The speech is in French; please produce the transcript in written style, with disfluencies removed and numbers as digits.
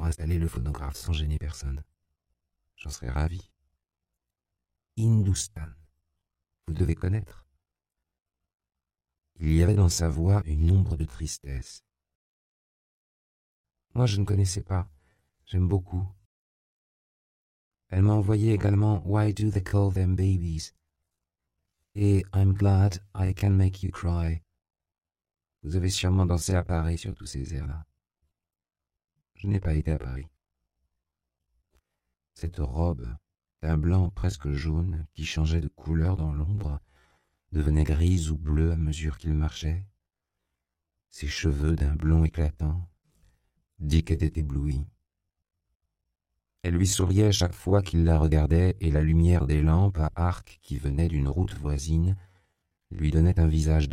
pour installer le phonographe sans gêner personne. J'en serais ravi. Hindustan, vous devez connaître. Il y avait dans sa voix une ombre de tristesse. Moi, je ne connaissais pas. J'aime beaucoup. Elle m'a envoyé également Why Do They Call Them Babies et I'm Glad I Can Make You Cry. Vous avez sûrement dansé à Paris sur tous ces airs-là. Je n'ai pas été à Paris. Cette robe, d'un blanc presque jaune, qui changeait de couleur dans l'ombre, devenait grise ou bleue à mesure qu'il marchait. Ses cheveux d'un blond éclatant. Dick était ébloui. Elle lui souriait chaque fois qu'il la regardait et la lumière des lampes à arc qui venaient d'une route voisine lui donnait un visage